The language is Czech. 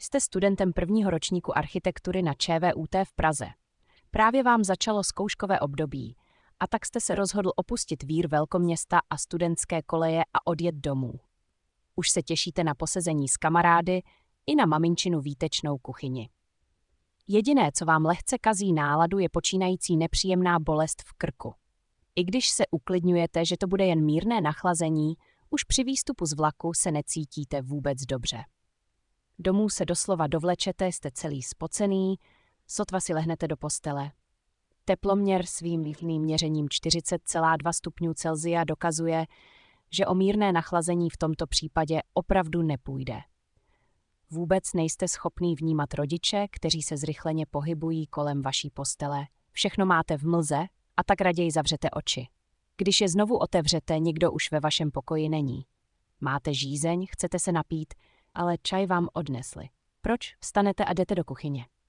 Jste studentem prvního ročníku architektury na ČVUT v Praze. Právě vám začalo zkouškové období, a tak jste se rozhodl opustit vír velkoměsta a studentské koleje a odjet domů. Už se těšíte na posezení s kamarády i na maminčinu výtečnou kuchyni. Jediné, co vám lehce kazí náladu, je počínající nepříjemná bolest v krku. I když se uklidňujete, že to bude jen mírné nachlazení, už při výstupu z vlaku se necítíte vůbec dobře. Domů se doslova dovlečete, jste celý spocený, sotva si lehnete do postele. Teploměr svým výfným měřením 40,2 stupňů Celsia dokazuje, že o mírné nachlazení v tomto případě opravdu nepůjde. Vůbec nejste schopný vnímat rodiče, kteří se zrychleně pohybují kolem vaší postele. Všechno máte v mlze a tak raději zavřete oči. Když je znovu otevřete, nikdo už ve vašem pokoji není. Máte žízeň, chcete se napít, ale čaj vám odnesli. Proč? Vstanete a jdete do kuchyně.